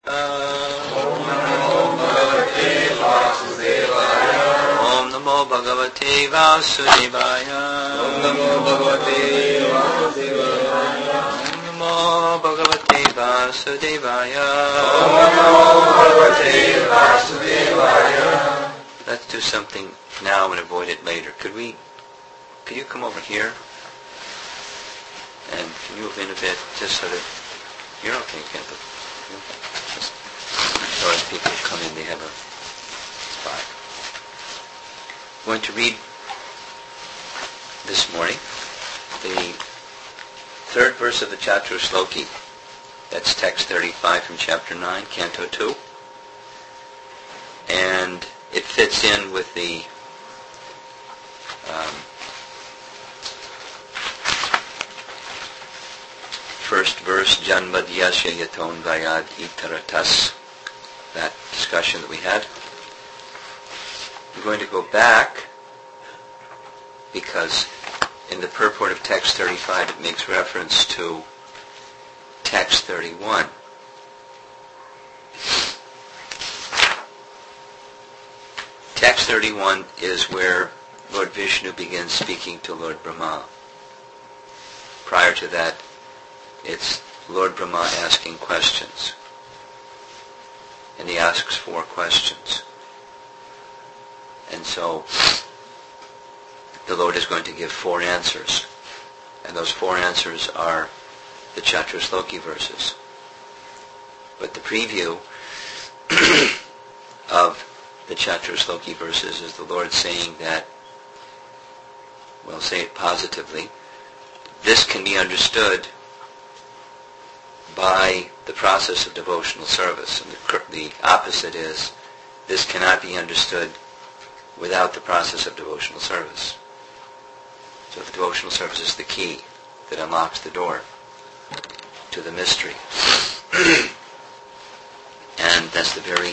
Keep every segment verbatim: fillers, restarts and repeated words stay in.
Om Namo Bhagavate Vasudevaya. Om Namo Bhagavate Vasudevaya. Om Namo Bhagavate Vasudevaya. Om Namo Bhagavate Vasudevaya. Om Namo Bhagavate Vasudevaya. Let's do something now and avoid it later. Could we, could you come over here? And can you move in a bit, just so that, you're okay, Kent. Just so as people come in, they have a spot. I'm going to read this morning the third verse of the Chatur Shloki. That's text thirty-five from chapter nine, canto two. And it fits in with the um, first verse, Janmadyasya Yaton Vayad Itaratas, that discussion that we had. I'm going to go back because in the purport of text thirty-five it makes reference to text thirty-one. Text thirty-one is where Lord Vishnu begins speaking to Lord Brahma. Prior to that, it's Lord Brahma asking questions. And he asks four questions. And so the Lord is going to give four answers. And those four answers are the Chatur Shloki verses. But the preview of the Chatur Shloki verses is the Lord saying that, well, say it positively, this can be understood by the process of devotional service. And the, the opposite is, this cannot be understood without the process of devotional service. So the devotional service is the key that unlocks the door to the mystery. And that's the very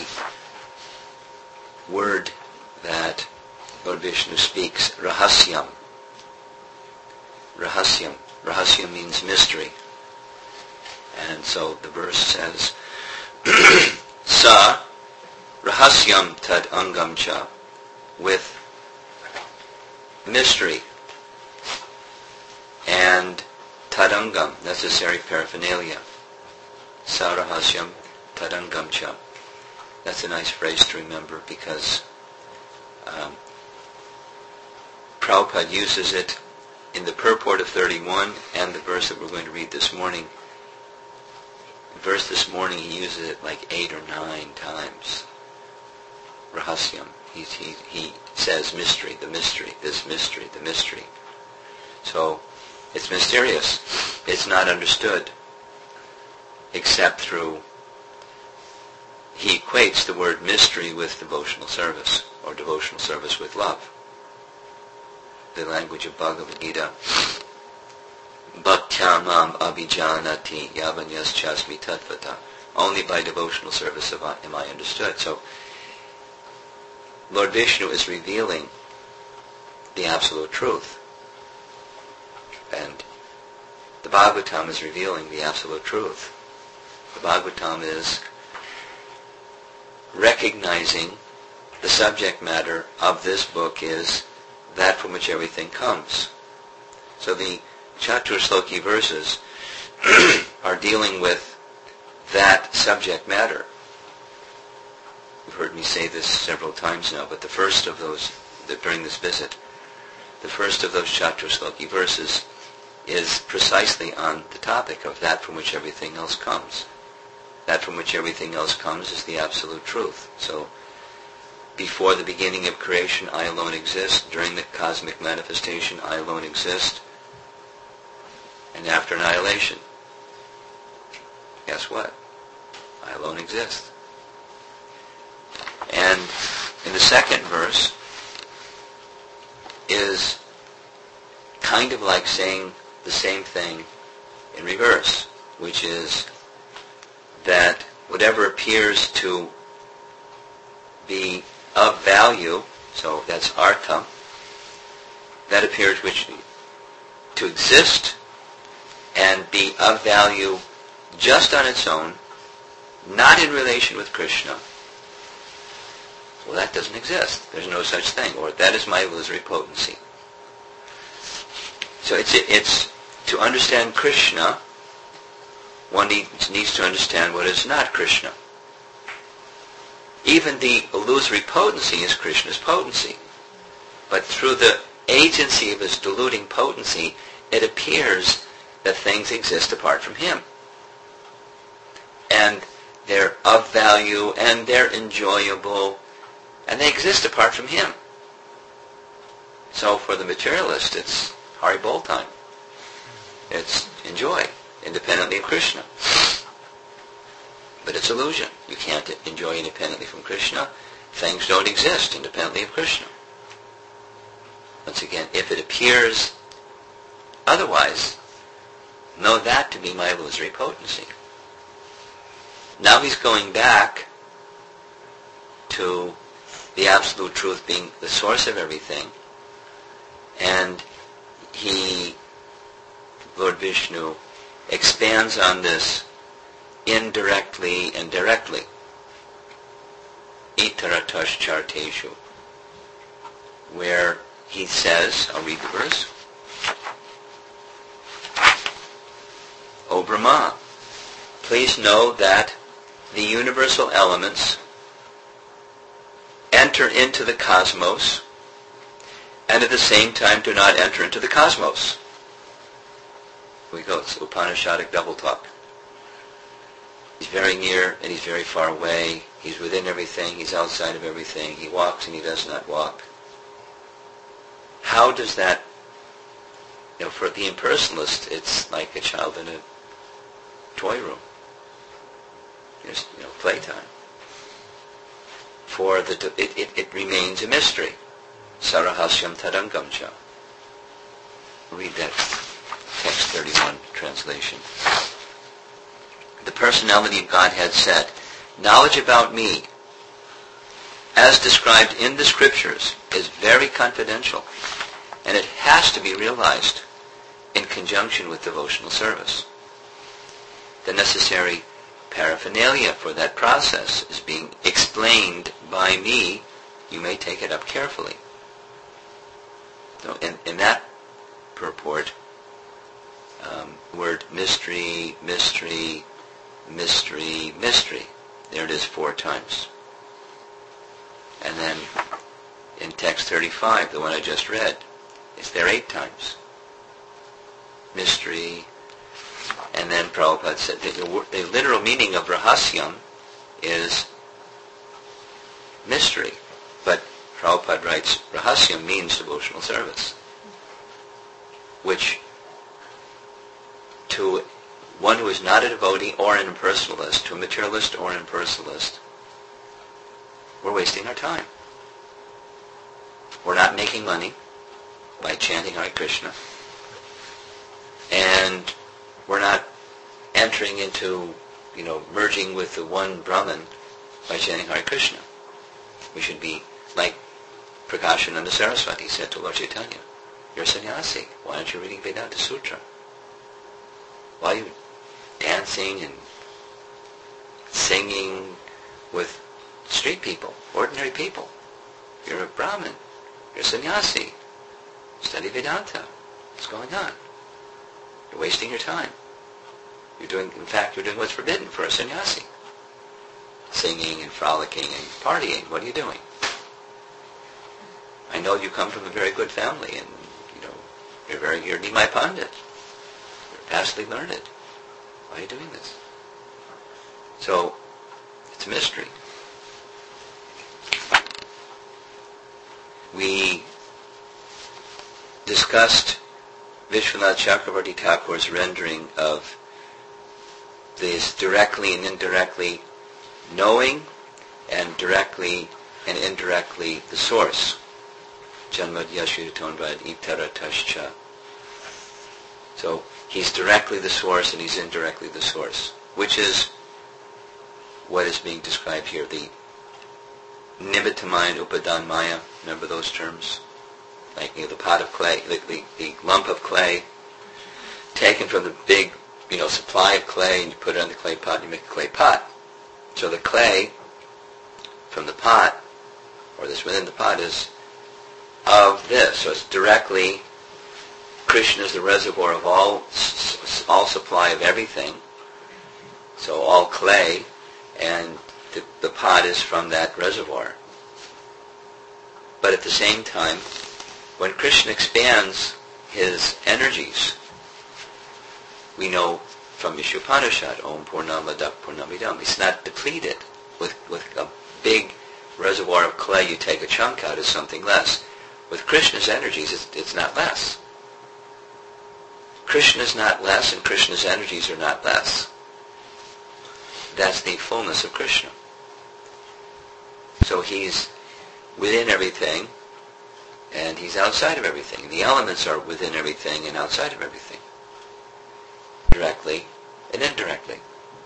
word that Lord Vishnu speaks, rahasyam. Rahasyam. Rahasyam means mystery. And so the verse says, Sa rahasyam tad angam cha, with mystery and tadangam, necessary paraphernalia. Sa rahasyam tadangam cha. That's a nice phrase to remember because um, Prabhupada uses it in the purport of thirty-one and the verse that we're going to read this morning. The verse this morning he uses it like eight or nine times. Rahasyam. He, he, he says mystery, the mystery, this mystery, the mystery. So it's mysterious. It's not understood except through, he equates the word mystery with devotional service, or devotional service with love. The language of Bhagavad Gita, Bhaktyamam abhijanati yavanyas chasmi tatvata. Only by devotional service am I understood. So Lord Vishnu is revealing the absolute truth. And the Bhagavatam is revealing the absolute truth. The Bhagavatam is recognizing the subject matter of this book is that from which everything comes. So the Chatur Shloki verses are dealing with that subject matter. You've heard me say this several times now, but the first of those, during this visit, the first of those Chatur Shloki verses is precisely on the topic of that from which everything else comes. That from which everything else comes is the absolute truth. So, before the beginning of creation, I alone exist. During the cosmic manifestation, I alone exist. And after annihilation, guess what? I alone exist. And in the second verse is kind of like saying the same thing in reverse, which is that whatever appears to be of value, so that's artha, that appears which to exist and be of value just on its own, not in relation with Krishna, well, that doesn't exist. There's no such thing. Or that is my illusory potency. So it's, it's to understand Krishna, one needs, needs to understand what is not Krishna. Even the illusory potency is Krishna's potency. But through the agency of his deluding potency, it appears that things exist apart from him. And they're of value, and they're enjoyable, and they exist apart from him. So for the materialist, it's Hari Bol time. It's enjoy, independently of Krishna. But it's illusion. You can't enjoy independently from Krishna. Things don't exist independently of Krishna. Once again, if it appears otherwise, know that to be my illusory potency. Now he's going back to the absolute truth being the source of everything, and he, Lord Vishnu, expands on this indirectly and directly. Itaratash charteshu, where he says, I'll read the verse, O Brahma, please know that the universal elements enter into the cosmos and at the same time do not enter into the cosmos. Here we go, it's Upanishadic double talk. He's very near and he's very far away. He's within everything, he's outside of everything. He walks and he does not walk. How does that, you know, for the impersonalist, it's like a child in a toy room. There's, you know, playtime. For the, it, it, it remains a mystery. Sarahasyam tadangamcha. Read that text thirty-one translation. The personality of Godhead said, knowledge about me, as described in the scriptures, is very confidential, and it has to be realized in conjunction with devotional service. The necessary paraphernalia for that process is being explained by me. You may take it up carefully. So in, in that purport, um, word mystery, mystery, mystery, mystery. There it is four times. And then in text thirty-five, the one I just read, it's there eight times. Mystery. And then Prabhupada said that the, the literal meaning of rahasyam is mystery. But Prabhupada writes, rahasyam means devotional service. Which, to one who is not a devotee or an impersonalist, to a materialist or an impersonalist, we're wasting our time. We're not making money by chanting Hare Krishna. And we're not entering into, you know, merging with the one Brahman by chanting Hare Krishna. We should be like Prakashananda Saraswati said to Lord Chaitanya, you're a sannyasi. Why aren't you reading Vedanta Sutra? Why are you dancing and singing with street people, ordinary people? You're a Brahmin. You're a sannyasi. Study Vedanta. What's going on? You're wasting your time. You're doing, in fact, you're doing what's forbidden for a sannyasi. Singing and frolicking and partying. What are you doing? I know you come from a very good family, and you know you're very you're Nimai Pandit. You're vastly learned. Why are you doing this? So it's a mystery. We discussed Vishwanath Chakravarti Thakur's rendering of this directly and indirectly knowing, and directly and indirectly the source. Janmad Yashiratonvad Itara Tashcha. So he's directly the source and he's indirectly the source, which is what is being described here. The Nimitamaya and Upadan Maya, remember those terms? Like, you know, the pot of clay, the, the, the lump of clay taken from the big, you know, supply of clay, and you put it on the clay pot and you make a clay pot. So the clay from the pot, or this within the pot, is of this. So it's directly, Krishna is the reservoir of all, all supply of everything. So all clay, and the, the pot is from that reservoir. But at the same time, when Krishna expands his energies, we know from Ishopanishad, Om Purnamada Purnamidam, it's not depleted. With, with a big reservoir of clay, you take a chunk out, it's something less. With Krishna's energies, it's, it's not less. Krishna is not less, and Krishna's energies are not less. That's the fullness of Krishna. So he's within everything, and he's outside of everything. The elements are within everything and outside of everything, directly and indirectly.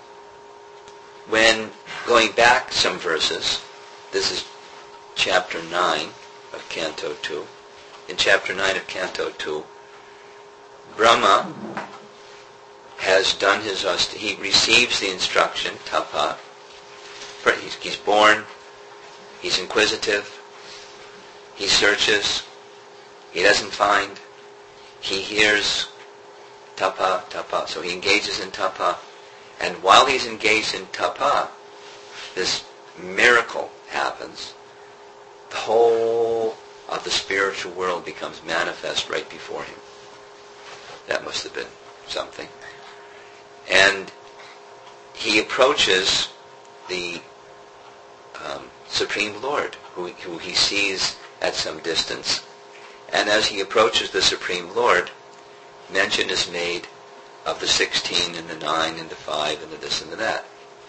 When going back some verses, this is chapter nine of Canto two. In chapter nine of Canto two, Brahma has done his, he receives the instruction, tapa. He's, he's born, he's inquisitive, he searches, he doesn't find, he hears, tapa, tapa. So he engages in tapa. And while he's engaged in tapa, this miracle happens. The whole of the spiritual world becomes manifest right before him. That must have been something. And he approaches the um, Supreme Lord, who, who he sees at some distance. And as he approaches the Supreme Lord, mention is made of the sixteen and the nine and the five and the this and the that.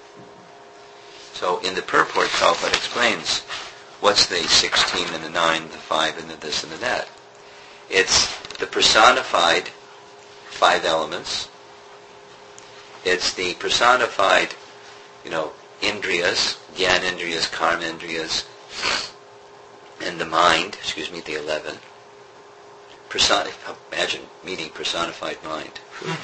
So in the purport, Prabhupada explains what's the sixteen and the nine, the five and the this and the that. It's the personified five elements. It's the personified, you know, indriyas, gyan indriyas, karma indriyas, and the mind, excuse me, the eleven. Person- imagine meeting personified mind.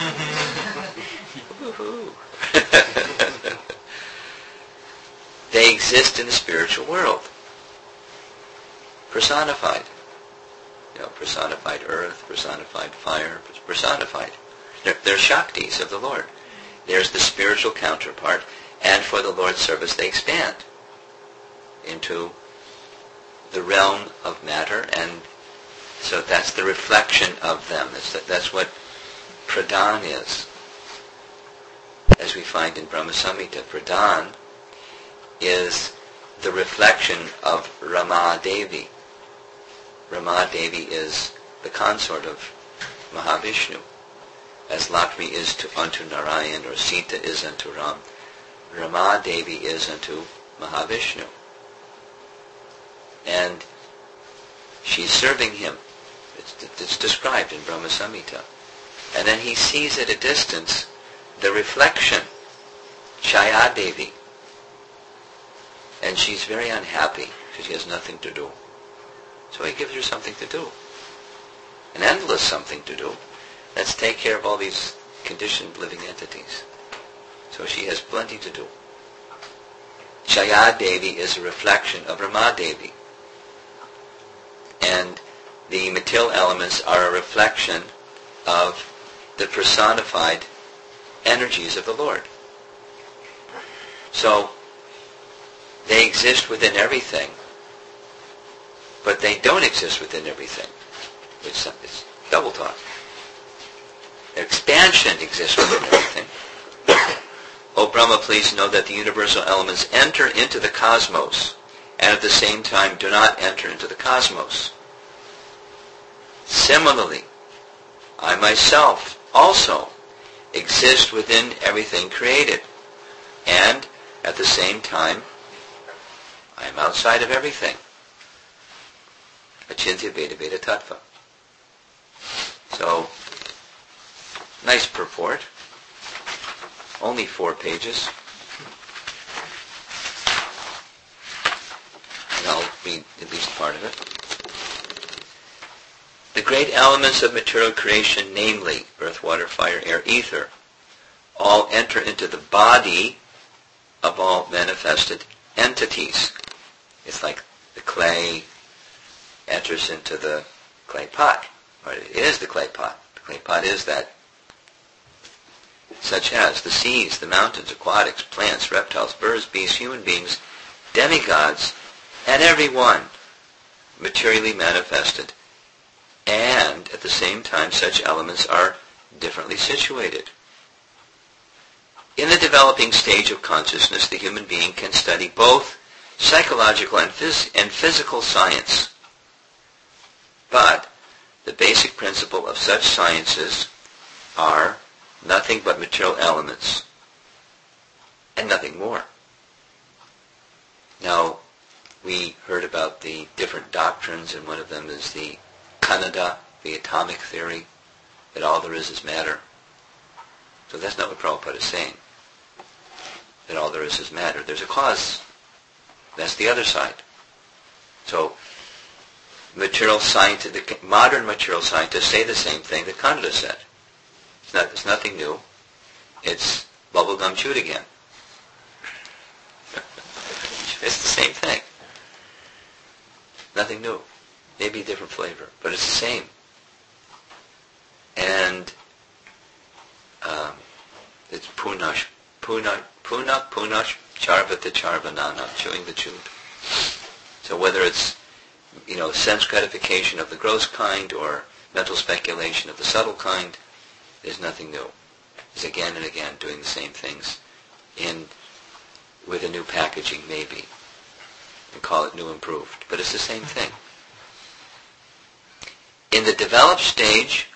They exist in the spiritual world. Personified. You know, personified earth, personified fire, personified. They're, they're Shaktis of the Lord. There's the spiritual counterpart, and for the Lord's service they expand into the realm of matter, and so that's the reflection of them. That's, that's what Pradhan is. As we find in Brahma Samhita, Pradhan is the reflection of Rama Devi. Rama Devi is the consort of Mahavishnu, as Lakshmi is to, unto Narayan, or Sita is unto Ram. Rama Devi is unto Mahavishnu. And she's serving him. It's, it's described in Brahma Samhita. And then he sees at a distance the reflection, Chaya Devi. And she's very unhappy because she has nothing to do. So he gives her something to do. An endless something to do. Let's take care of all these conditioned living entities. So she has plenty to do. Chaya Devi is a reflection of Rama Devi. And the material elements are a reflection of the personified energies of the Lord. So they exist within everything, but they don't exist within everything. It's, it's double talk. Expansion exists within everything. O Brahma, please know that the universal elements enter into the cosmos, and at the same time do not enter into the cosmos. Similarly, I myself also exist within everything created, and at the same time I am outside of everything. Achintya Veda Veda Tattva. So, nice purport. Only four pages. And I'll read at least part of it. The great elements of material creation, namely earth, water, fire, air, ether, all enter into the body of all manifested entities. It's like the clay enters into the clay pot, or it is the clay pot. The clay pot is that, such as the seas, the mountains, aquatics, plants, reptiles, birds, beasts, human beings, demigods, and every one materially manifested. And at the same time, such elements are differently situated. In the developing stage of consciousness, the human being can study both psychological and, phys- and physical science. But the basic principle of such sciences are nothing but material elements and nothing more. Now, we heard about the different doctrines, and one of them is the Kanada, the atomic theory, that all there is is matter. So that's not what Prabhupada is saying, that all there is is matter. There's a cause. That's the other side. So, material scientists, modern material scientists say the same thing that Kanada said. It's, not, it's nothing new. It's bubblegum chewed again. It's the same thing. Nothing new. Maybe a different flavor, but it's the same. And um, it's punash, puna, puna, punash, charvata, charvanana, chewing the chewed. So whether it's, you know, sense gratification of the gross kind or mental speculation of the subtle kind, there's nothing new. It's again and again doing the same things in with a new packaging, maybe, and call it new improved. But it's the same thing. In the developed stage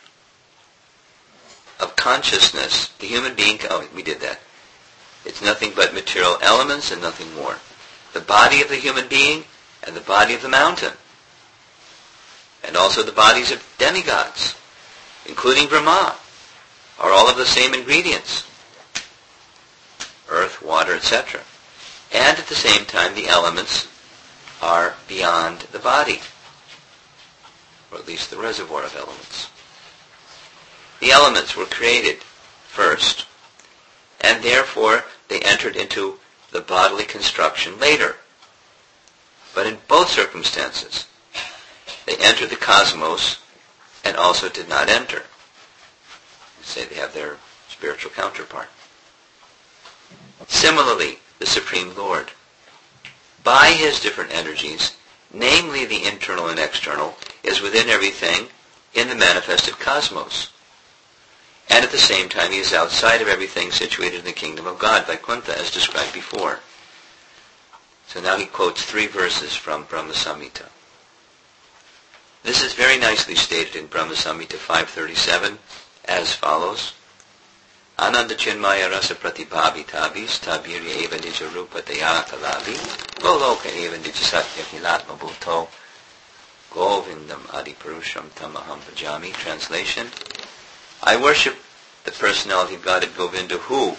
of consciousness, the human being, oh, we did that. It's nothing but material elements and nothing more. The body of the human being and the body of the mountain, and also the bodies of demigods, including Brahma, are all of the same ingredients, earth, water, et cetera. And at the same time, the elements are beyond the body, or at least the reservoir of elements. The elements were created first, and therefore they entered into the bodily construction later. But in both circumstances, they entered the cosmos and also did not enter. You say they have their spiritual counterpart. Similarly, the Supreme Lord, by his different energies, namely the internal and external, is within everything in the manifested cosmos. And at the same time, he is outside of everything situated in the kingdom of God, Vaikuntha, as described before. So now he quotes three verses from Brahma Samhita. This is very nicely stated in Brahma Samhita five thirty-seven as follows. Ananda Chinmaya Rasa Pratibhavitabis Tabirya Eva Nija Rupa Dayatalavi Goloka Eva Nija Satya Hilatma Bhuto Govindam Adipurusham Tamaham Bhajami. Translation: I worship the personality of God at Govinda who,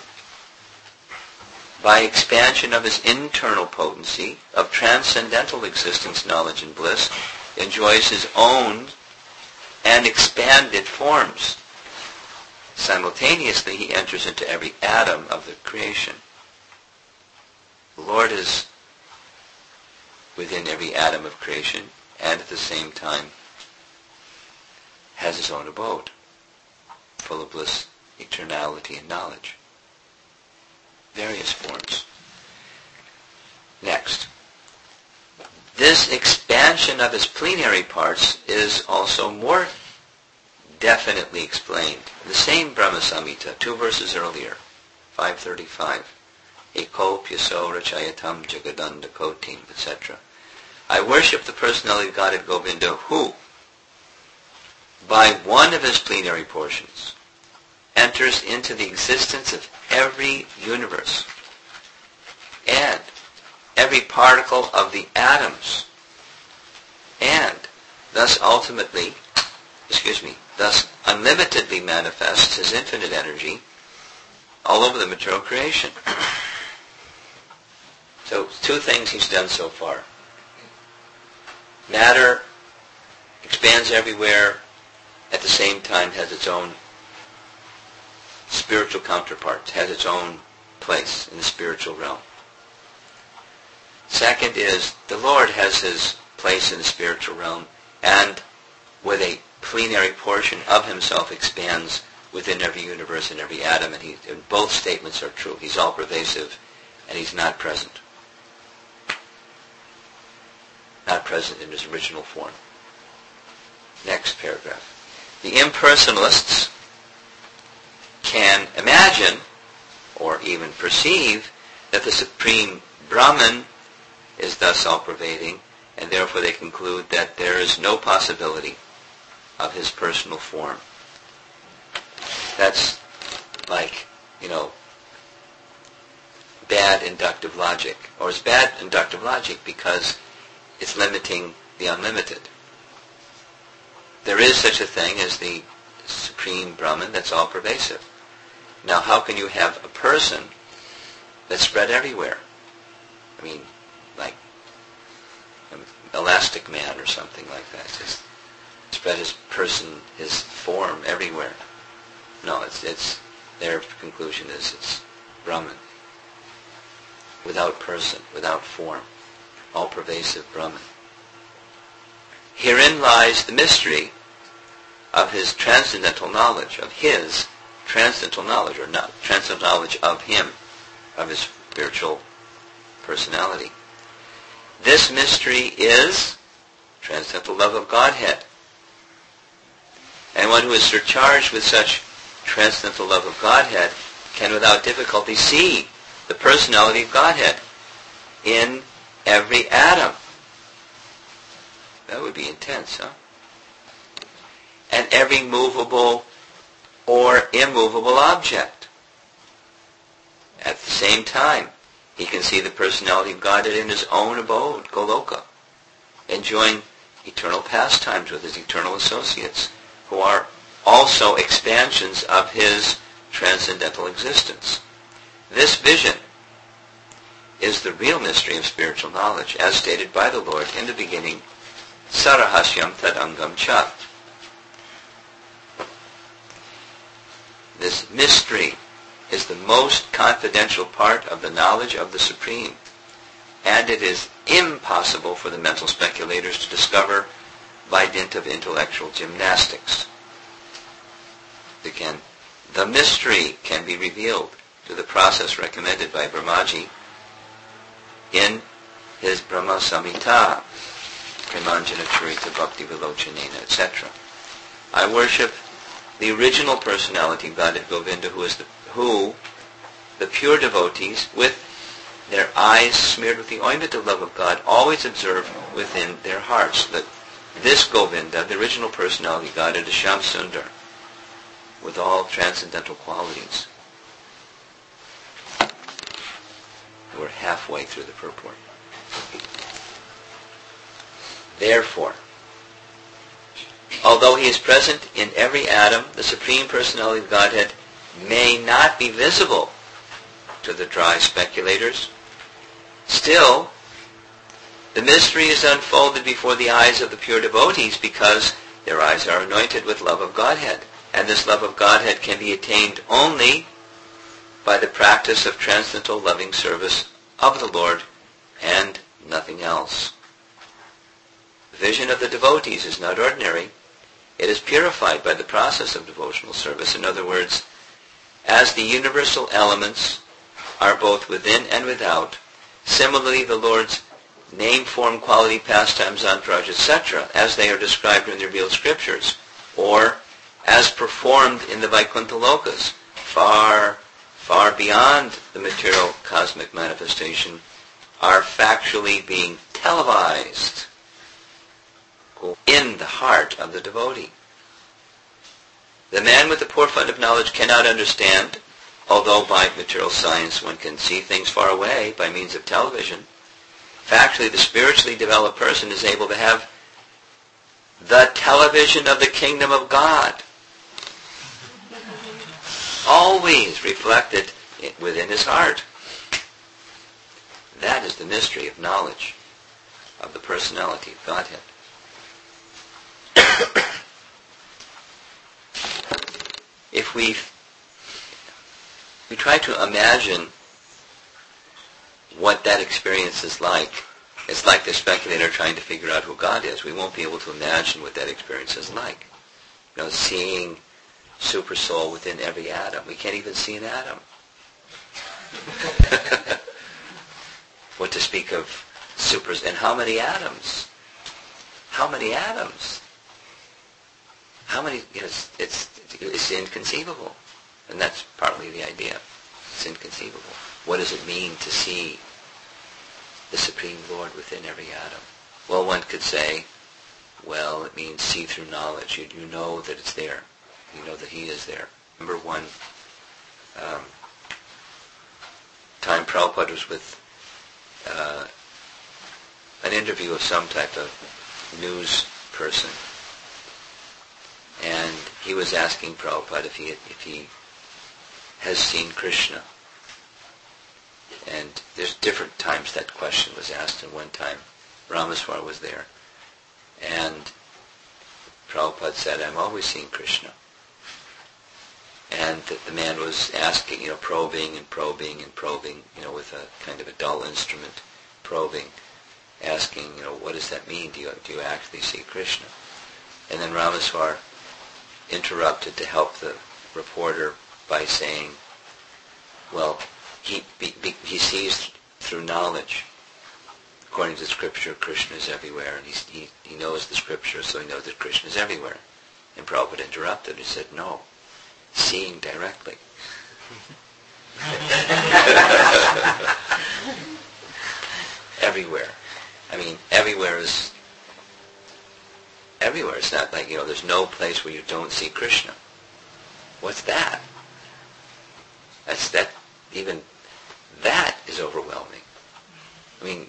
by expansion of his internal potency, of transcendental existence, knowledge, and bliss, enjoys his own and expanded forms. Simultaneously, he enters into every atom of the creation. The Lord is within every atom of creation, and at the same time has his own abode, full of bliss, eternality, and knowledge. Various forms. Next. This expansion of his plenary parts is also more definitely explained in the same Brahma Samhita, two verses earlier, five thirty-five. Eko Pyaso Rachayatam Jagadanda Kotim, et cetera. I worship the personality of God at Govinda who, by one of his plenary portions, enters into the existence of every universe and every particle of the atoms, and thus ultimately, excuse me, thus unlimitedly manifests his infinite energy all over the material creation. So, two things he's done so far. Matter expands everywhere, at the same time has its own spiritual counterpart, has its own place in the spiritual realm. second is the Lord has his place in the spiritual realm, and with a plenary portion of himself expands within every universe and every atom, and, he, and both statements are true. He's all-pervasive, and he's not present. Not present in his original form. Next paragraph. The impersonalists can imagine, or even perceive, that the Supreme Brahman is thus all-pervading, and therefore they conclude that there is no possibility of his personal form. That's like, you know, bad inductive logic. Or it's bad inductive logic because it's limiting the unlimited. There is such a thing as the Supreme Brahman that's all-pervasive. Now, how can you have a person that's spread everywhere? I mean, like an elastic man or something like that. Just spread his person, his form everywhere. No, it's it's their conclusion is it's Brahman. Without person, without form. All-pervasive Brahman. Herein lies the mystery of his transcendental knowledge, of his transcendental knowledge, or not, transcendental knowledge of him, of his spiritual personality. This mystery is transcendental love of Godhead. And one who is surcharged with such transcendental love of Godhead can without difficulty see the personality of Godhead in every atom. That would be intense, huh? And every movable or immovable object. At the same time, he can see the personality of Godhead in his own abode, Goloka, enjoying eternal pastimes with his eternal associates, who are also expansions of his transcendental existence. This vision is the real mystery of spiritual knowledge, as stated by the Lord in the beginning, Sarahasyam Tadangam Cha. This mystery is the most confidential part of the knowledge of the Supreme, and it is impossible for the mental speculators to discover by dint of intellectual gymnastics. Again, the mystery can be revealed through the process recommended by Brahmaji in his Brahma Samhita, Premanjana Charita Bhakti Vilochanena, et cetera. I worship the original personality of Godhead Govinda, who is the who the pure devotees, with their eyes smeared with the ointment of love of God, always observe within their hearts that this Govinda, the original personality of Godhead, is Shyam Sundar, with all transcendental qualities. We're halfway through the purport. Therefore, although he is present in every atom, the Supreme Personality of Godhead may not be visible to the dry speculators. Still, the mystery is unfolded before the eyes of the pure devotees because their eyes are anointed with love of Godhead. And this love of Godhead can be attained only by the practice of transcendental loving service of the Lord and nothing else. The vision of the devotees is not ordinary. It is purified by the process of devotional service. In other words, as the universal elements are both within and without, similarly the Lord's name, form, quality, pastimes, entourage, et cetera, as they are described in the revealed scriptures, or as performed in the Vaikuntha Lokas, far, far beyond the material cosmic manifestation, are factually being televised in the heart of the devotee. The man with the poor fund of knowledge cannot understand, although by material science one can see things far away by means of television. Factually, the spiritually developed person is able to have the television of the kingdom of God always reflected within his heart. That is the mystery of knowledge of the personality of Godhead. If we we try to imagine what that experience is like It's like the speculator trying to figure out who God is. We won't be able to imagine what that experience is like. You know, seeing super soul within every atom. We can't even see an atom. What to speak of supers, and how many atoms? How many atoms? How many? You know, it's, it's it's inconceivable, and that's partly the idea. It's inconceivable. What does it mean to see the Supreme Lord within every atom? Well, one could say, well, it means see through knowledge. You, you know that it's there. You know that He is there. Remember one um, time Prabhupada was with uh, an interview of some type of news person, and he was asking Prabhupada if he if he has seen Krishna. And there's different times that question was asked, and one time Ramaswar was there, and Prabhupada said, I'm always seeing Krishna. And the, the man was asking, you know, probing and probing and probing, you know, with a kind of a dull instrument, probing, asking, you know, what does that mean? Do you, do you actually see Krishna? And then Ramaswar interrupted to help the reporter by saying, well, he, be, be, he sees through knowledge. According to Scripture, Krishna is everywhere, and he, he, he knows the Scripture, so he knows that Krishna is everywhere. And Prabhupada interrupted. He said, no, seeing directly. Everywhere. I mean, everywhere is everywhere. It's not like, you know, there's no place where you don't see Krishna. What's that? That's that. Even that is overwhelming. I mean,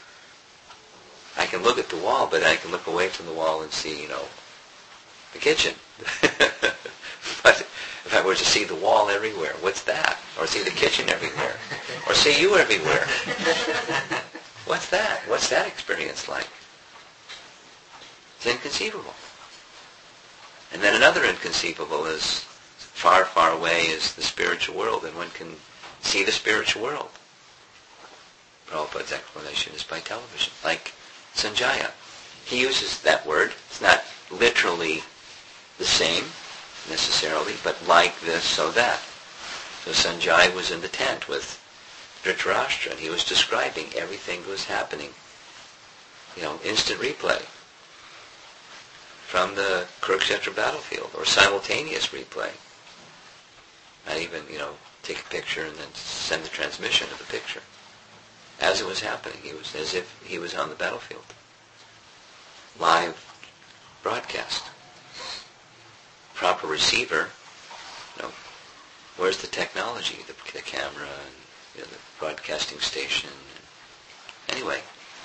I can look at the wall, but I can look away from the wall and see, you know, the kitchen. But if I were to see the wall everywhere, what's that? Or see the kitchen everywhere? Or see you everywhere? What's that? What's that experience like? It's inconceivable. And then another inconceivable is far, far away is the spiritual world, and one can see the spiritual world. Prabhupada's explanation is by television, like Sanjaya. He uses that word. It's not literally the same, necessarily, but like this, so that. So Sanjaya was in the tent with Dhritarashtra, and he was describing everything that was happening. You know, instant replay from the Kurukshetra battlefield, or simultaneous replay. Not even, you know, take a picture and then send the transmission of the picture. As it was happening, he was as if he was on the battlefield. Live broadcast. Proper receiver, you know, where's the technology, the, the camera, and you know, the broadcasting station. Anyway,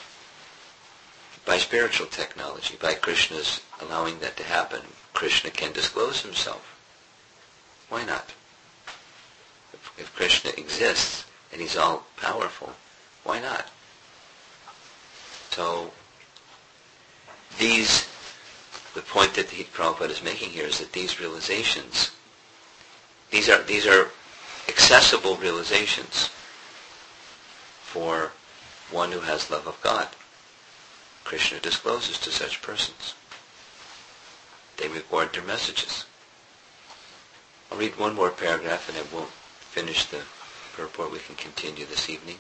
by spiritual technology, by Krishna's allowing that to happen, Krishna can disclose himself. Why not? If, if Krishna exists and he's all powerful, why not? So, these, the point that the Prabhupada is making here is that these realizations, these are these are accessible realizations for one who has love of God. Krishna discloses to such persons. They record their messages. I'll read one more paragraph and I won't finish the purport. We can continue this evening.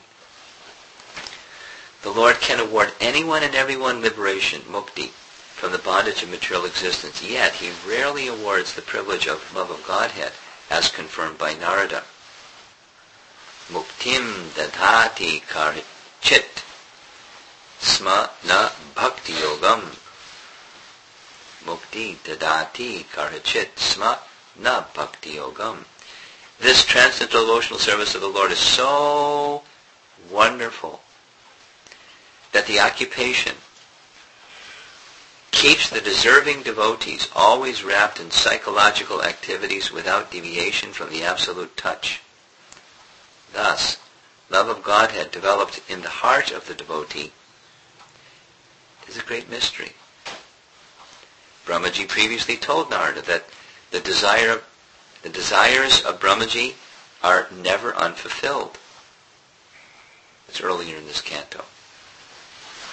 The Lord can award anyone and everyone liberation, mukti, from the bondage of material existence, yet he rarely awards the privilege of love of Godhead, as confirmed by Narada. Muktim dadhati karchit sma na bhakti yogam. Mukti dadati karchit sma na bhakti yogam. This transcendental devotional service of the Lord is so wonderful that the occupation keeps the deserving devotees always wrapped in psychological activities without deviation from the absolute touch. Thus, love of Godhead developed in the heart of the devotee is a great mystery. Brahmaji previously told Narada that the desire of, the desires of Brahmaji are never unfulfilled. It's earlier in this canto.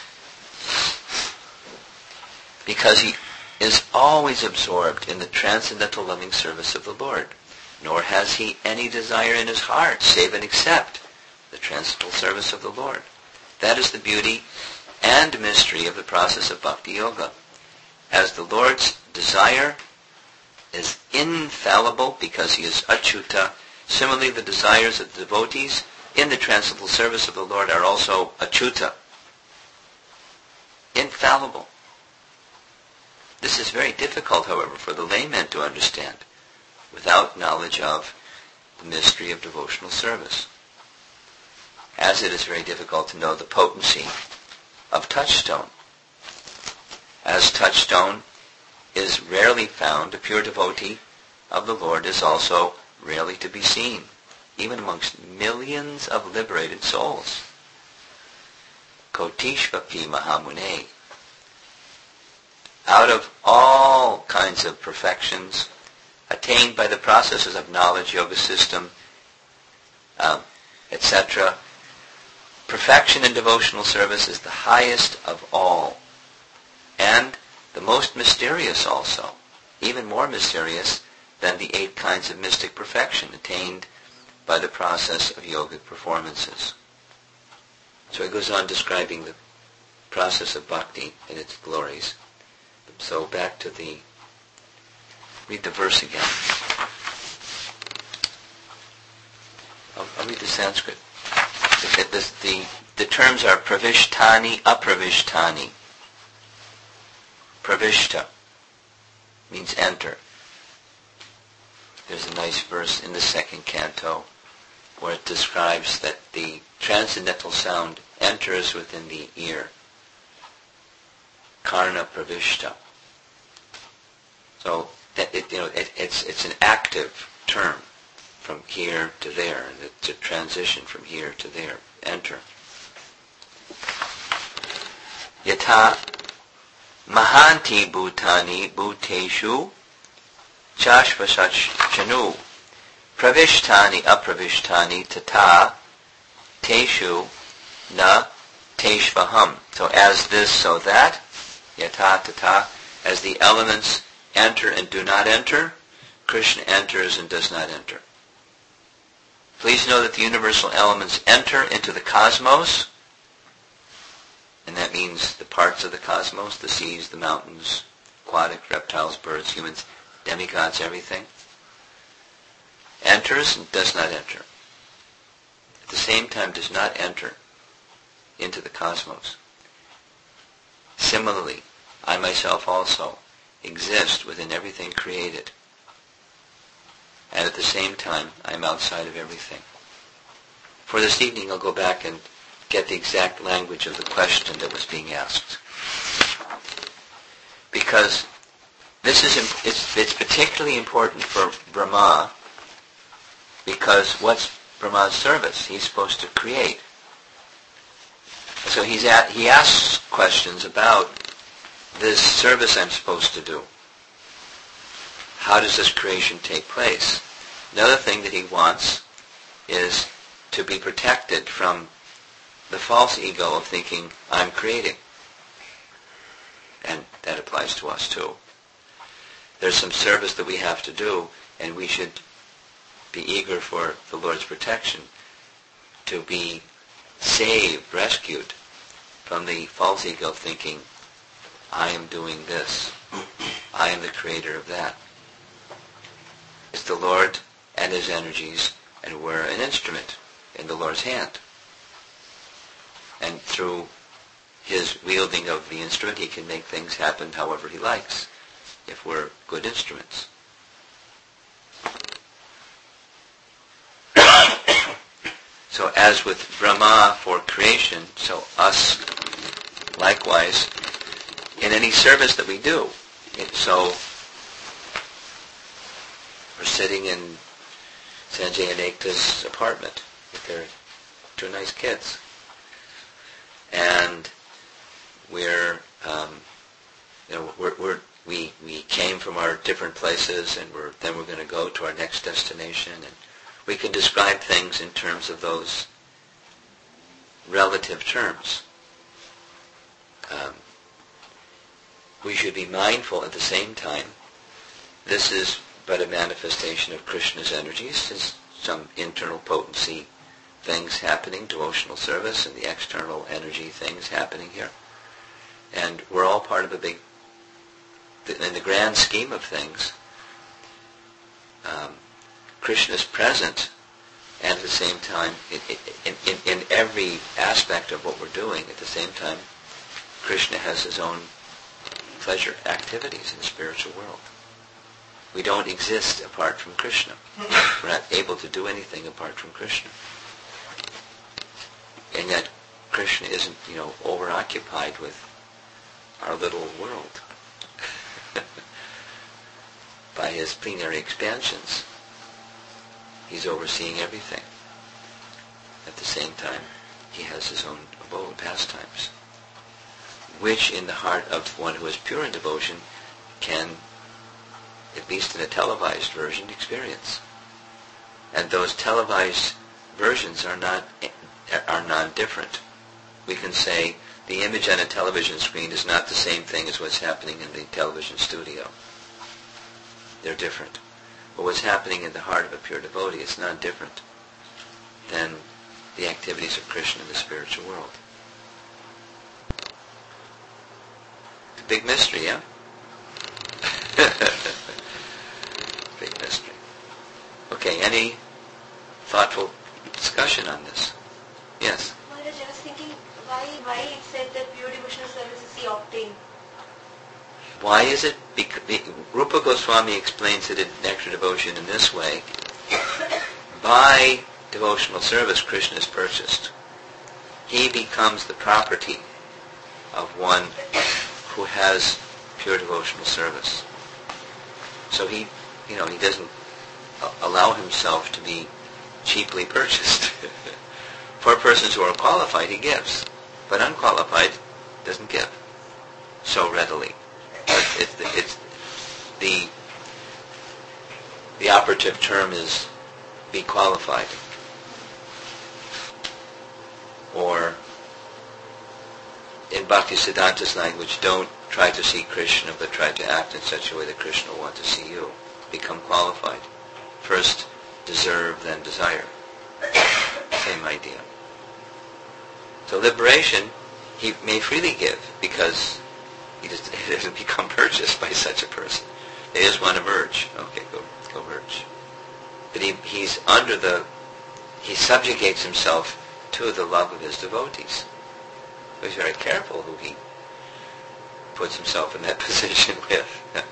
because he is always absorbed in the transcendental loving service of the Lord, nor has he any desire in his heart save and except the transcendental service of the Lord. That is the beauty and mystery of the process of Bhakti Yoga. As the Lord's desire is infallible because he is achyuta, similarly the desires of the devotees in the transcendental service of the Lord are also achyuta, infallible. This is very difficult, however, for the layman to understand without knowledge of the mystery of devotional service. As it is very difficult to know the potency of touchstone. As touchstone is rarely found, a pure devotee of the Lord is also rarely to be seen, even amongst millions of liberated souls. Kotishvapi Mahamune. Out of all kinds of perfections attained by the processes of knowledge, yoga system, um, et cetera, perfection in devotional service is the highest of all, and the most mysterious also, even more mysterious than the eight kinds of mystic perfection attained by the process of yogic performances. So he goes on describing the process of bhakti and its glories. So back to the, read the verse again. I'll, I'll read the Sanskrit. The, the, the, the terms are pravishtani, apravishtani. Pravishta means enter. There's a nice verse in the second canto where it describes that the transcendental sound enters within the ear. Karna pravishta. So that it, you know, it, it's it's an active term from here to there, and it's a transition from here to there. Enter. Yata mahanti bhutani bhuteshu chashvasach chanu pravishtani apravishtani tata teshu na teshvaham. So as this, so that, yata tata, as the elements enter and do not enter, Krishna enters and does not enter. Please know that the universal elements enter into the cosmos, and that means the parts of the cosmos, the seas, the mountains, aquatic, reptiles, birds, humans, demigods, everything, enters and does not enter. At the same time, does not enter into the cosmos. Similarly, I myself also exist within everything created. And at the same time, I am outside of everything. For this evening, I'll go back and get the exact language of the question that was being asked. Because this is it's, it's particularly important for Brahma, because what's Brahma's service? He's supposed to create. So he's at, he asks questions about this service I'm supposed to do. How does this creation take place? Another thing that he wants is to be protected from the false ego of thinking, I'm creating. And that applies to us too. There's some service that we have to do, and we should be eager for the Lord's protection, to be saved, rescued from the false ego of thinking, I am doing this. I am the creator of that. It's the Lord and His energies, and we're an instrument in the Lord's hand. And through His wielding of the instrument, He can make things happen however He likes, if we're good instruments. So as with Brahma for creation, so us likewise in any service that we do. So we're sitting in Sanjay and Ekta's apartment with their two nice kids. And we're, um, you know, we're, we're, we we came from our different places, and we're then we're going to go to our next destination, and we can describe things in terms of those relative terms. Um, we should be mindful at the same time. This is but a manifestation of Krishna's energies. There's some internal potency things happening, devotional service, and the external energy things happening here. And we're all part of a big, in the grand scheme of things, um, Krishna is present, and at the same time, in, in, in, in every aspect of what we're doing, at the same time, Krishna has his own pleasure activities in the spiritual world. We don't exist apart from Krishna. We're not able to do anything apart from Krishna. And yet, Krishna isn't, you know, overoccupied with our little world by his plenary expansions. He's overseeing everything. At the same time, he has his own abode, pastimes, which in the heart of one who is pure in devotion can, at least in a televised version, experience. And those televised versions are not are non-different. We can say the image on a television screen is not the same thing as what's happening in the television studio. They're different. But what's happening in the heart of a pure devotee is not different than the activities of Krishna in the spiritual world. It's a big mystery, yeah? Big mystery. Okay, any thoughtful discussion on this? Yes? Maharaj, I was thinking, why, why it said that pure devotional service is the octane? Why is it? Because, Rupa Goswami explains it in Nectar Devotion in this way. By devotional service, Krishna is purchased. He becomes the property of one who has pure devotional service. So he, you know, he doesn't allow himself to be cheaply purchased. For persons who are qualified, he gives, but unqualified doesn't give so readily. It's the, it's the the operative term is be qualified, or in Bhaktisiddhanta's language, don't try to see Krishna, but try to act in such a way that Krishna will want to see you. Become qualified. First deserve, then desire. Same idea. So liberation, he may freely give because he, just, he doesn't become purchased by such a person. They just want to merge. Okay, go go merge. But he, he's under the, he subjugates himself to the love of his devotees. So he's very careful who he puts himself in that position with.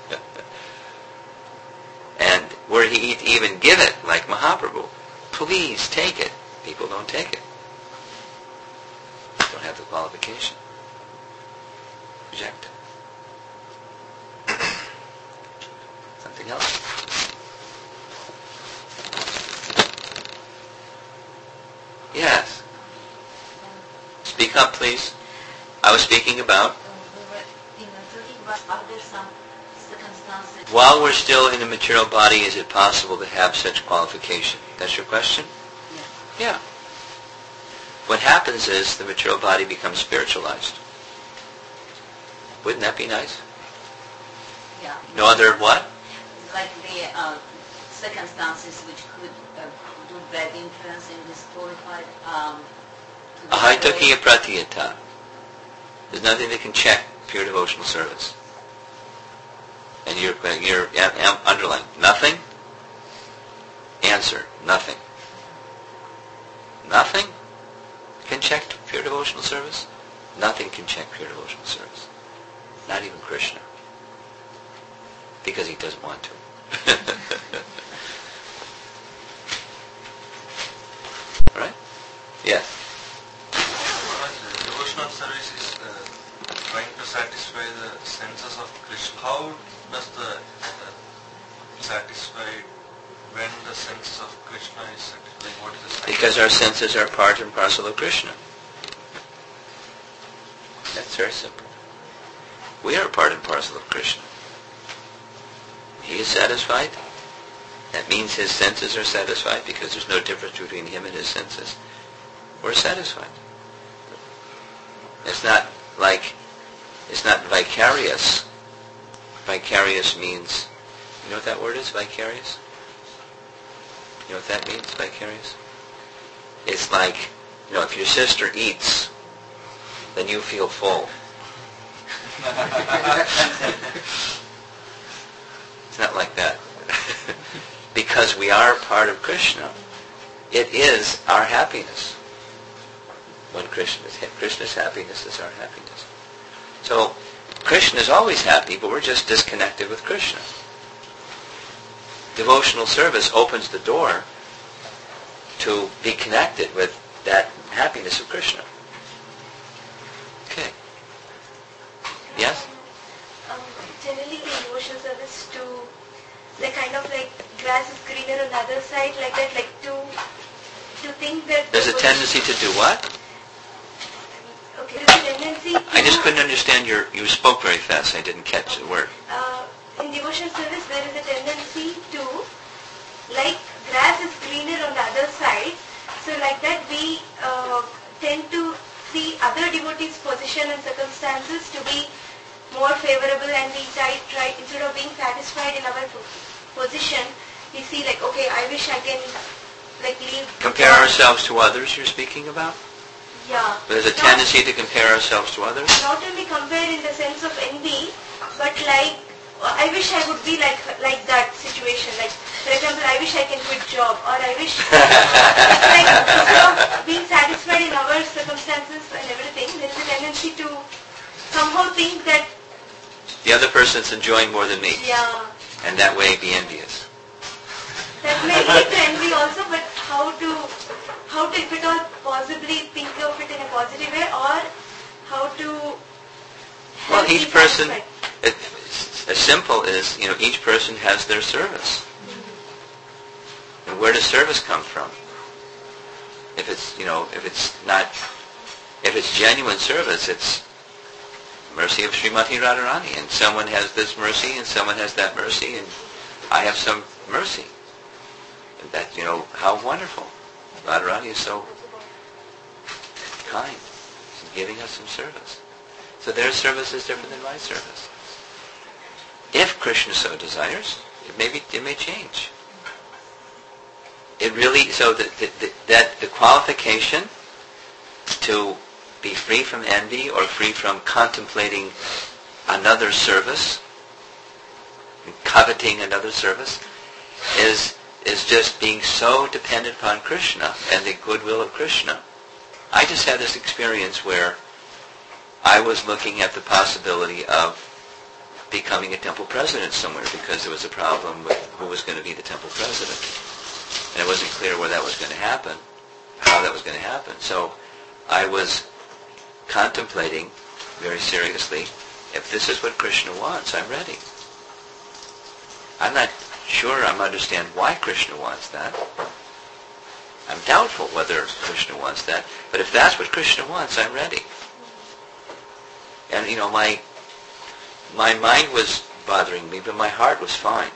And were he to even give it, like Mahaprabhu, please take it. People don't take it. Don't have the qualification. Reject it. Something else? Yes. Speak up, please. I was speaking about. While we're still in a material body, is it possible to have such qualification? That's your question? Yeah. Yeah. What happens is the material body becomes spiritualized. Wouldn't that be nice? Yeah. No other what? Like the uh, circumstances which could uh, do bad influence in this qualified. Um, Ahaitakiya pratiyata. There's nothing that can check pure devotional service. And you're, you're underline nothing. Answer nothing. Nothing can check pure devotional service. Nothing can check pure devotional service. Not even Krishna. Because he doesn't want to. Right? Yes. Devotional service is uh, trying to satisfy the senses of Krishna. How does the uh, satisfy when the senses of Krishna is satisfied? What is the Because our senses are part and parcel of Krishna. That's very simple. We are part and parcel of Krishna. He is satisfied. That means his senses are satisfied because there's no difference between him and his senses. We're satisfied. It's not like, it's not vicarious vicarious means, you know what that word is, vicarious? You know what that means, vicarious? It's like, you know, if your sister eats, then you feel full. It's not like that. Because we are part of Krishna, it is our happiness. When Krishna is, Krishna's happiness is our happiness. So, Krishna is always happy, but we're just disconnected with Krishna. Devotional service opens the door to be connected with that happiness of Krishna. Okay. Yes? Um, generally the devotional service to, like kind of like grass is greener on the other side, like that, like to to think that... There's a tendency to do what? Okay, there's a tendency to... I just couldn't understand your... You spoke very fast. I didn't catch the word. Uh, in devotional service, there is a tendency to, like grass is greener on the other side, so like that we uh, tend to see other devotees' position and circumstances to be more favorable, and we try, try instead of being satisfied in our position, we see like, okay, I wish I can like leave... Compare ourselves to others you're speaking about? Yeah. There's a Not- tendency to compare ourselves to others? Not only compare in the sense of envy, but like, uh, I wish I would be like like that situation. Like, for example, I wish I can quit job, or I wish, it's like, instead of being satisfied in our circumstances and everything, there is a tendency to somehow think that, The other person's enjoying more than me. yeah, And that way be envious. that may lead to envy also, but how to, how to, if at all possibly think of it in a positive way, or how to Well, help each be person, satisfied. it, as simple as, you know, each person has their service. And where does service come from? If it's, you know, if it's not, if it's genuine service, it's mercy of Srimati Radharani, and someone has this mercy, and someone has that mercy, and I have some mercy. And that, you know, how wonderful. Radharani is so kind. She's giving us some service. So their service is different than my service. If Krishna so desires, it may be, it may change. It really, so that, that, that the qualification to be free from envy or free from contemplating another service, coveting another service, is is just being so dependent upon Krishna and the goodwill of Krishna. I just had this experience where I was looking at the possibility of becoming a temple president somewhere because there was a problem with who was going to be the temple president. And it wasn't clear where that was going to happen, how that was going to happen. So I was contemplating very seriously, if this is what Krishna wants, I'm ready. I'm not sure I understand why Krishna wants that. I'm doubtful whether Krishna wants that. But if that's what Krishna wants, I'm ready. And, you know, my my mind was bothering me, but my heart was fine.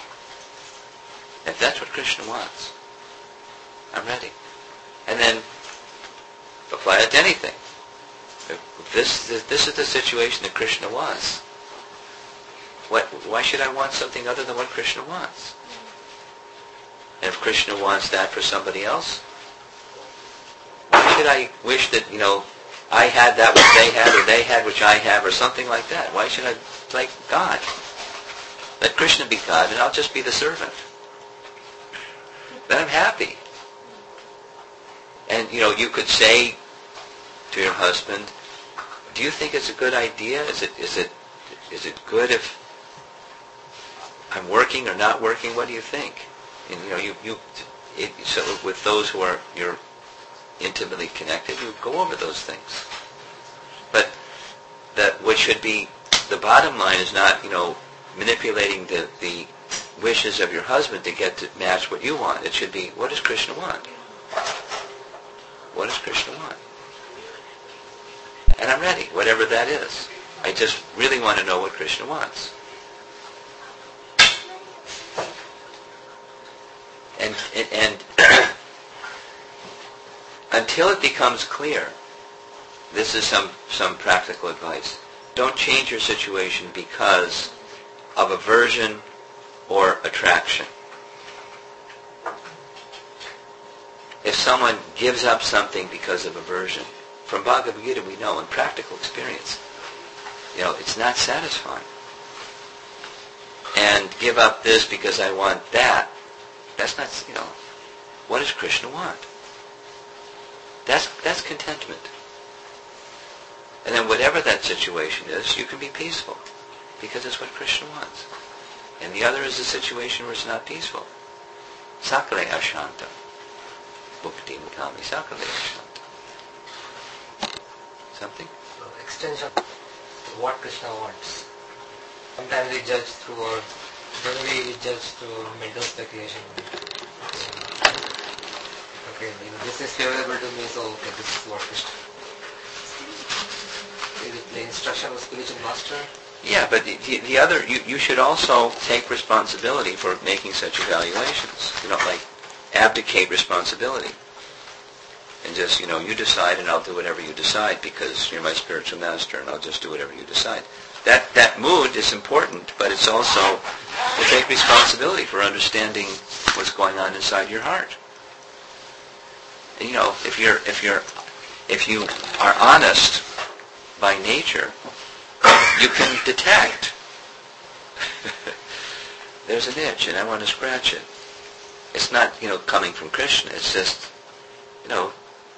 If that's what Krishna wants, I'm ready. And then apply it to anything. If this, this, this is the situation that Krishna wants, what, why should I want something other than what Krishna wants? And if Krishna wants that for somebody else, why should I wish that, you know, I had that which they had, or they had which I have, or something like that? Why should I like God? Let Krishna be God, and I'll just be the servant. Then I'm happy. And, you know, you could say to your husband, do you think it's a good idea? Is it is it is it good if I'm working or not working? What do you think? And, you know, you you it, so with those who are you're intimately connected, you go over those things. But that what should be the bottom line is not, you know, manipulating the the wishes of your husband to get to match what you want. It should be, what does Krishna want? What does Krishna want? And I'm ready, whatever that is. I just really want to know what Krishna wants. And and, and until it becomes clear, this is some, some practical advice. Don't change your situation because of aversion or attraction. If someone gives up something because of aversion, from Bhagavad Gita we know in practical experience, you know, it's not satisfying. And give up this because I want that, that's not, you know, what does Krishna want? That's, that's contentment. And then whatever that situation is, you can be peaceful because it's what Krishna wants. And the other is a situation where it's not peaceful. Sakale ashanta. Mukti mukami sakale ashanta. Something? So extension of what Krishna wants. Sometimes we judge through our, generally we judge through mental speculation. Okay, you know, this is favorable to me, so okay, this is what Krishna. Is it the instruction of spiritual master? Yeah, but the, the other, you, you should also take responsibility for making such evaluations. You know, like abdicate responsibility. And just, you know, you decide and I'll do whatever you decide because you're my spiritual master and I'll just do whatever you decide. That that mood is important, but it's also to take responsibility for understanding what's going on inside your heart. And, you know, if you're if you're if you are honest by nature, you can detect there's an itch and I want to scratch it. It's not, you know, coming from Krishna. It's just, you know,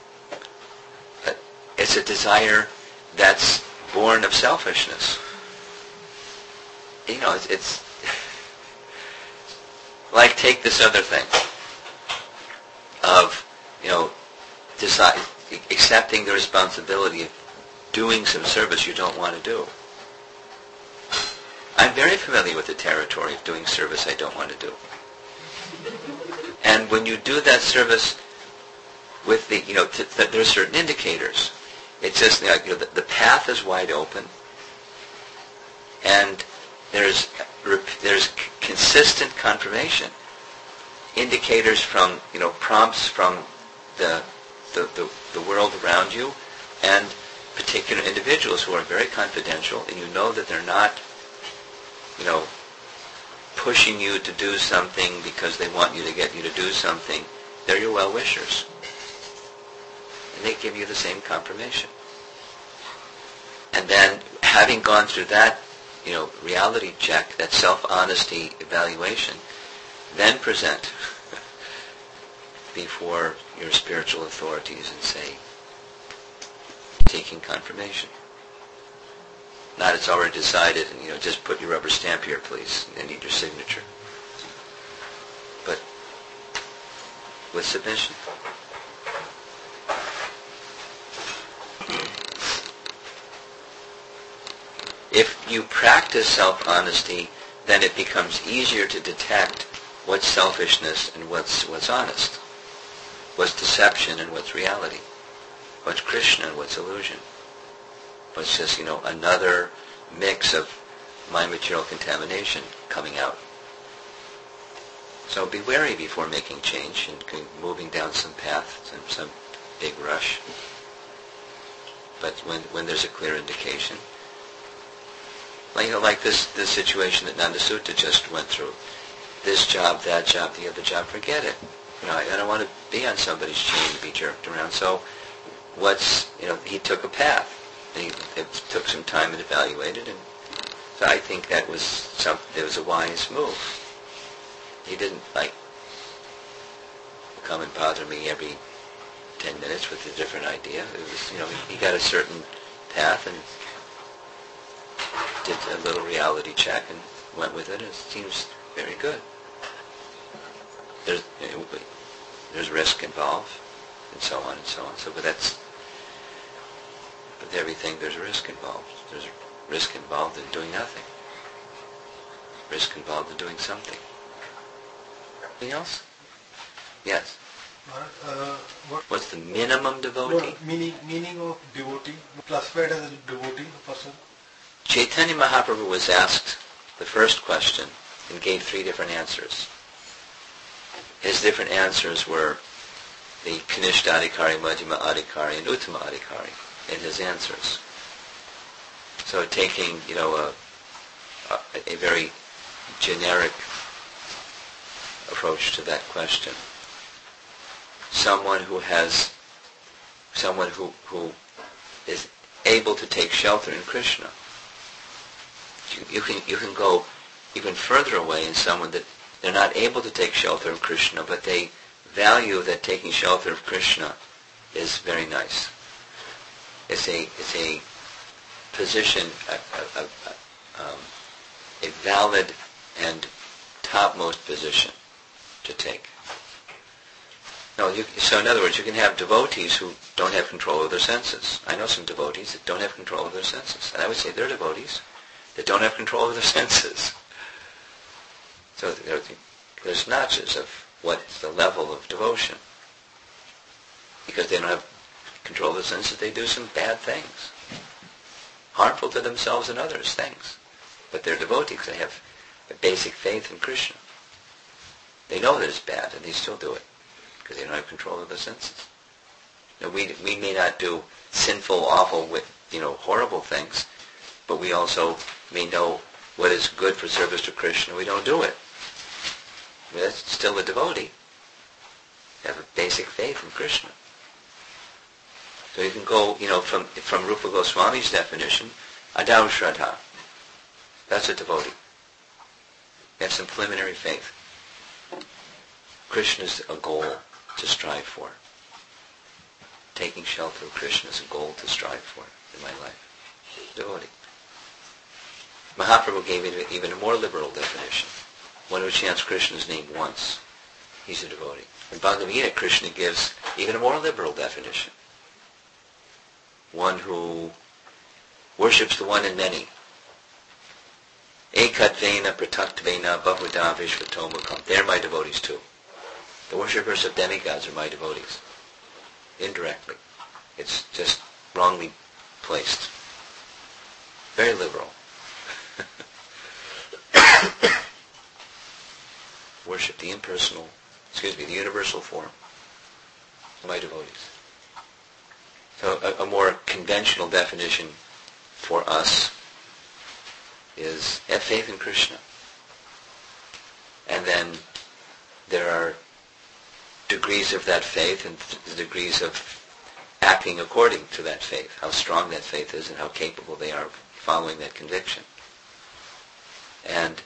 it's a desire that's born of selfishness. You know, it's, it's like take this other thing of, you know, decide, accepting the responsibility of doing some service you don't want to do. I'm very familiar with the territory of doing service I don't want to do. And when you do that service with the, you know, t- th- there are certain indicators. It's just, you know, the, the path is wide open, and there's there's consistent confirmation, indicators from, you know, prompts from the the, the the world around you, and particular individuals who are very confidential, and you know that they're not, you know, pushing you to do something because they want you to get you to do something. They're your well-wishers. And they give you the same confirmation. And then, having gone through that, you know, reality check, that self-honesty evaluation, then present before your spiritual authorities and say, taking confirmation. Not it's already decided, and, you know, just put your rubber stamp here, please. I need your signature. But with submission. If you practice self-honesty, then it becomes easier to detect what's selfishness and what's what's honest, what's deception and what's reality, what's Krishna and what's illusion, what's just, you know, another mix of mind material contamination coming out. So be wary before making change and moving down some path, some, some big rush. But when when there's a clear indication, like, you know, like this this situation that Nanda Sutta just went through, this job, that job, the other job, forget it. You know, I, I don't want to be on somebody's chain to be jerked around. So, what's, you know, he took a path, and he it took some time and evaluated, and so I think that was some it was a wise move. He didn't like come and bother me every ten minutes with a different idea. It was, you know, he, he got a certain path and did a little reality check and went with it. It seems very good. There's you know, there's risk involved, and so on and so on. So, but that's with everything. There's risk involved. There's risk involved in doing nothing. Risk involved in doing something. Anything else? Yes. Uh, what, What's the minimum devotee? no, meaning meaning of devotee, classified as a devotee person? Chaitanya Mahaprabhu was asked the first question and gave three different answers. His different answers were the Kanishta Adhikari, Madhyama Adhikari, and Uttama Adhikari in his answers. So taking, you know, a, a, a very generic approach to that question. Someone who has, someone who, who is able to take shelter in Krishna. You, you can you can go even further away in someone that they're not able to take shelter of Krishna, but they value that taking shelter of Krishna is very nice. It's a it's a position, a, a, a, um, a valid and topmost position to take. No, you, so in other words, you can have devotees who don't have control of their senses. I know some devotees that don't have control of their senses, and I would say they're devotees that don't have control of their senses. So there, there's notches of what is the level of devotion. Because they don't have control of the senses, they do some bad things, harmful to themselves and others things. But they're devotees. They have a basic faith in Krishna. They know that it's bad, and they still do it because they don't have control of the senses. Now, we we may not do sinful, awful, with you know horrible things, but we also may know what is good for service to Krishna. We don't do it. I mean, that's still a devotee. You have a basic faith in Krishna. So you can go, you know, from from Rupa Goswami's definition, Adau Shraddha. That's a devotee. You have some preliminary faith. Krishna is a goal to strive for. Taking shelter of Krishna is a goal to strive for in my life. Devotee. Mahaprabhu gave it even a more liberal definition. One who chants Krishna's name once, he's a devotee. In Bhagavad Gita, Krishna gives even a more liberal definition. One who worships the one in many. Ekatvena prataktvena bahuda vishvatomukam. They're my devotees too. The worshippers of demigods are my devotees. Indirectly. It's just wrongly placed. Very liberal. Worship the impersonal, excuse me, the universal form. My devotees. So a, a more conventional definition for us is have faith in Krishna. And then there are degrees of that faith and th- degrees of acting according to that faith, how strong that faith is and how capable they are of following that conviction. And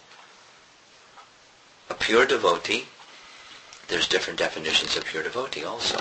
a pure devotee, there's different definitions of pure devotee also.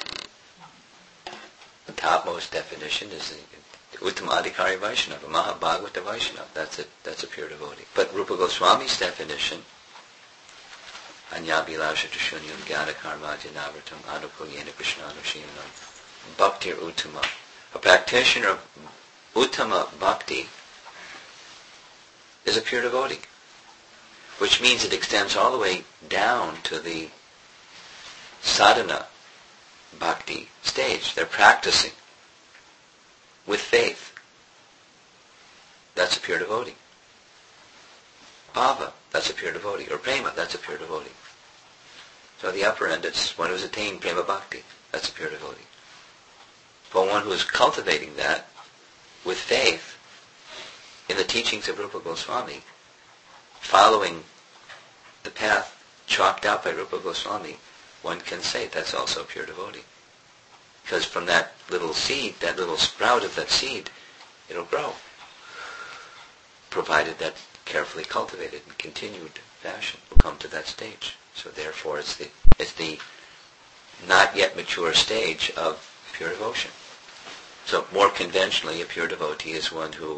The topmost definition is the Uttama Adhikari Vaishnava, Mahabhagavata Vaishnava. That's a, that's a pure devotee. But Rupa Goswami's definition, Anyabhilasha Tushunyam Gyana Karma Janavratam Anupugyena Krishnanushimanam Bhaktir Uttama. A practitioner of Uttama Bhakti is a pure devotee, which means it extends all the way down to the sadhana bhakti stage. They're practicing with faith. That's a pure devotee. Bhava, that's a pure devotee. Or prema, that's a pure devotee. So the upper end, it's one who's attained prema bhakti. That's a pure devotee. But one who is cultivating that with faith in the teachings of Rupa Goswami, following the path chalked out by Rupa Goswami, one can say that's also a pure devotee. Because from that little seed, that little sprout of that seed, it'll grow. Provided that carefully cultivated and continued fashion will come to that stage. So therefore it's the it's the not yet mature stage of pure devotion. So more conventionally, a pure devotee is one who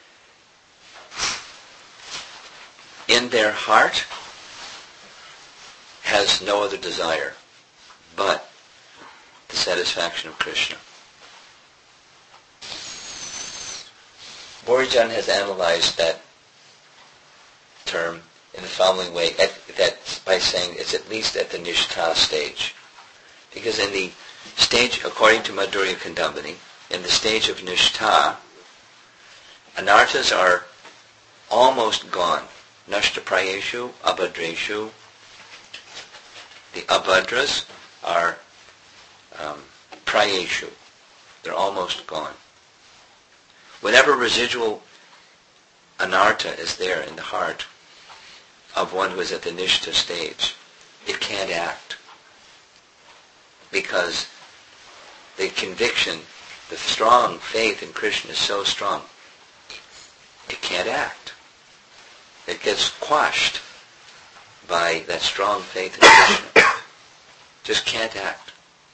in their heart has no other desire but the satisfaction of Krishna. Borijan has analyzed that term in the following way, at, that by saying it's at least at the Nishtha stage. Because in the stage, according to Madhurya Kandambini, in the stage of Nishtha, anarthas are almost gone. Nashtaprayeshu, abhadreshu. The abhadras are um, prayeshu. They're almost gone. Whatever residual anartha is there in the heart, of one who is at the Nishtha stage, it can't act. Because the conviction, the strong faith in Krishna is so strong, it can't act. It gets quashed by that strong faith in Krishna. Just can't act.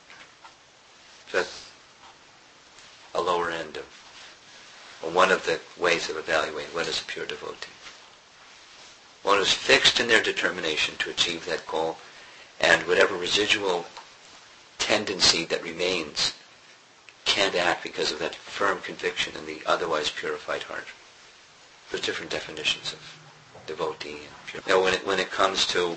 Just a lower end of, or one of the ways of evaluating what is a pure devotee. One who's fixed in their determination to achieve that goal, and whatever residual tendency that remains can't act because of that firm conviction in the otherwise purified heart. There's different definitions of devotee and pure. Now, when it when it comes to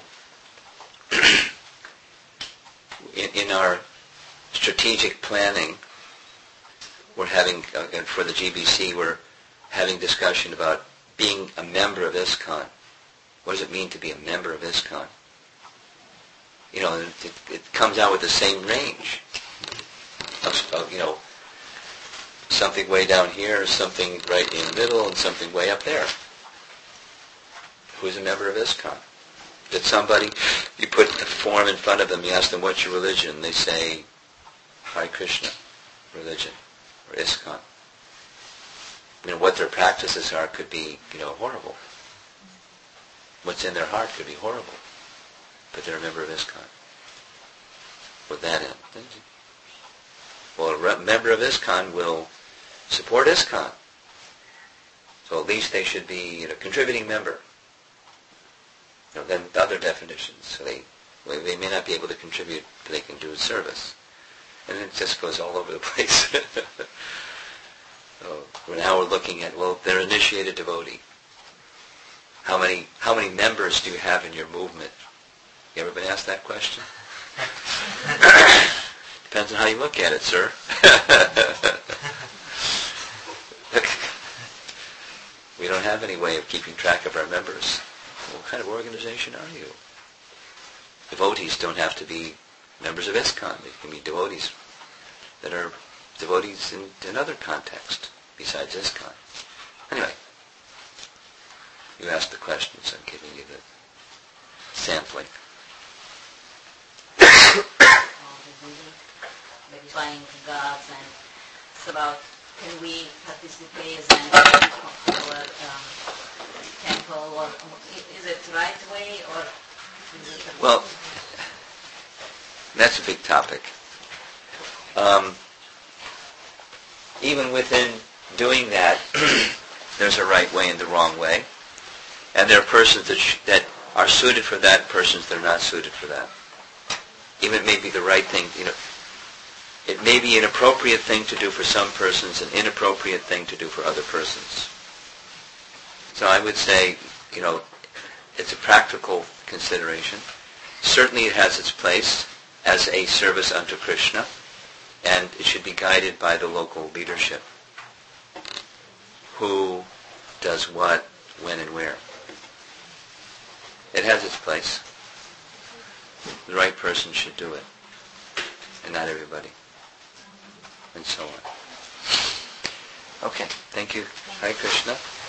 in, in our strategic planning, we're having uh, and for the G B C we're having discussion about being a member of ISKCON. What does it mean to be a member of ISKCON? You know, it, it comes out with the same range of, of, you know, something way down here, something right in the middle, and something way up there. Who's a member of ISKCON? That somebody, you put a form in front of them, you ask them, what's your religion? They say, Hare Krishna religion, or ISKCON. You know, what their practices are could be, you know, horrible. What's in their heart could be horrible. But they're a member of ISKCON. With that end. Well, a member of ISKCON will support ISKCON. So at least they should be, you know, a contributing member. You know, then other definitions. So they, well, they may not be able to contribute, but they can do service. And it just goes all over the place. So now we're looking at, well, they're initiated devotee. How many how many members do you have in your movement? You ever been asked that question? Depends on how you look at it, sir. We don't have any way of keeping track of our members. What kind of organization are you? Devotees don't have to be members of ISKCON. They can be devotees that are devotees in another context besides ISKCON. Anyway, you asked the question, so I'm giving you the sampling. Verifying gods, and it's about, can we participate in our um, temple, or is it the right way, or is it the Well, that's a big topic. Um, even within doing that, there's a right way and the wrong way. And there are persons that, sh- that are suited for that, persons that are not suited for that. Even it may be the right thing, you know, it may be an appropriate thing to do for some persons, an inappropriate thing to do for other persons. So I would say, you know, it's a practical consideration. Certainly it has its place as a service unto Krishna, and it should be guided by the local leadership. Who does what, when, and where. It has its place. The right person should do it, and not everybody, and so on. Okay, thank you. Hare Krishna.